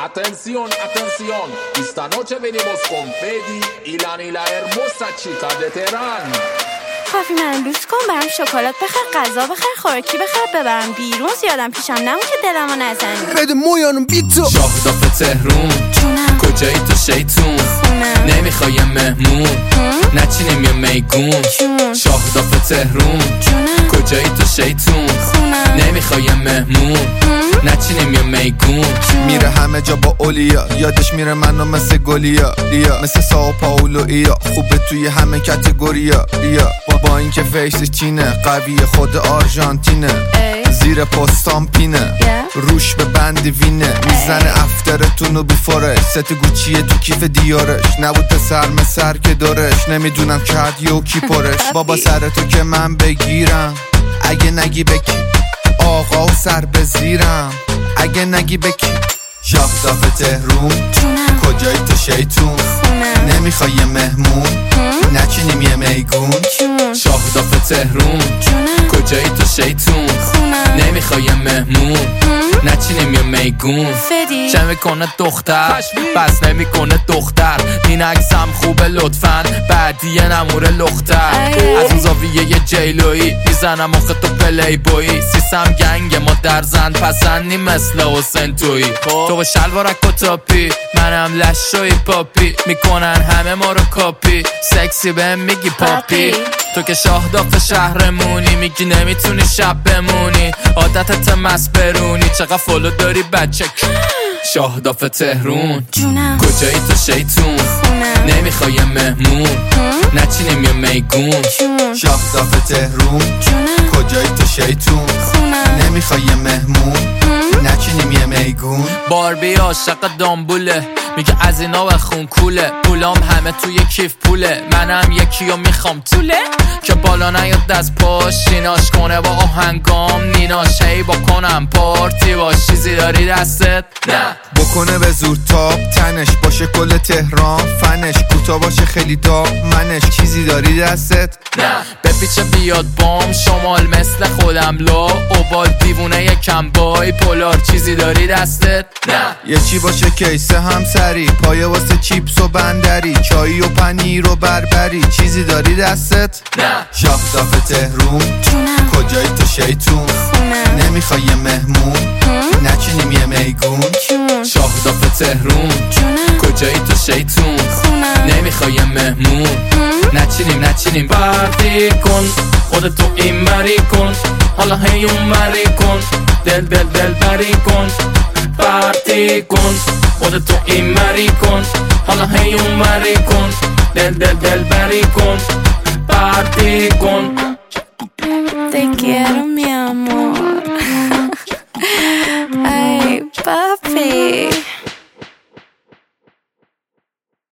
Atención, atención. Esta noche venimos con Fedi, Ilan y la hermosa chica de Teherán. کافی من لوس کن، برام شکلات بخر، غذا بخر، خوراکی بخر، ببرم بیرون، زیادم پیشم نمون که دلمو نزنی. بده مویانم بی تو. شاهداف تهرون جونم کجایی تو شیطون خونم نمیخوای مهمون نچینیم یه میگون. شاهداف تهرون جونم کجایی تو شیطون خونم نمیخوای مهمون نچینیم یه میگون. میره همه جا با اولیا، یادش میره منو مثل گلیا ریا، مثل ساو پاولو ایا، خوبه توی همه کتگوریا ریا. با اینکه فیسش چینه، قوی خود آرژانتینه، زیر پستام پینه، روش به بند وینه، میزنه افترتونو بیفورش، ست گوچیه تو کیف دیارش، نبود سر که دارش، نمیدونم کرد یو کی پرش. بابا سر تو که من بگیرم، اگه نگی بکی آقا و سر بزیرم، اگه نگی بکی. شاهداف تهرون کجایی تو شیطون نمیخوای یه مهمون نچینیم یه میگون. شاهداف تهرون کجایی تو شیطون نمیخوای یه مهمون نچینیم یه میگون. چه میکنه دختر بس نمیکنه دختر، این عکسم خوبه لطفاً بعدی نموره لختر. از اون زاویه یه جیلویی میزنم آخه تو پلی بویی، سیسم گنگ ما در زن پسندی مثل حسین تویی. تو با شلوارک و تاپی منم لشوی پاپی، میکنن همه ما رو کاپی، سکسی بهم میگی پاپی. تو که شاهداف شهرمونی، میگی نمیتونی شب بمونی، عادتت مست برونی، چقدر فالو داری بچه. شاهداف تهرون کجایی تو شیطون نمیخوای مهمون نچینیم یه میگون. شاهداف تهرون کجایی تو شیطون نمیخوای یه مهمون نچینیم یه میگون. باربی عاشق دامبوله، میگه از اینا بخون کوله، پولام همه توی کیف پوله، منم یکیو میخوام طوله که بالا نیاد دست پاش، شیناش کنه با آهنگام نیناش، هی با کنم پارتی باش. چیزی داری دستت؟ نه بکنه به زور تاب تنش، باشه کل تهران فنش، کوتا باشه خیلی منش. چیزی داری دستت؟ نه بپیچه بیاد بام شمال مثل خودم لا اوبال دیوونه یکم بای پولار. چیزی داری دستت؟ نه یه چی باشه کیسه همسری، پایه واسه چیپس و بندری، چایی و پنیر و بربری. چیزی داری دستت؟ نه شاهداف تهرون کجایی تو شیطون نمیخوای یه مهمون نچینیم یه میگون. شاهداف تهرون کجایی تو شیطون نمیخوای یه مهمون نچینیم پارتی کن، خودتو این بری کن، حالا هی اون بری کن، دل بری کن. پارتی کن خودتو این بری کن، حالا هی اون بری کن، دل بری کن. پارتی کن. Te quiero mi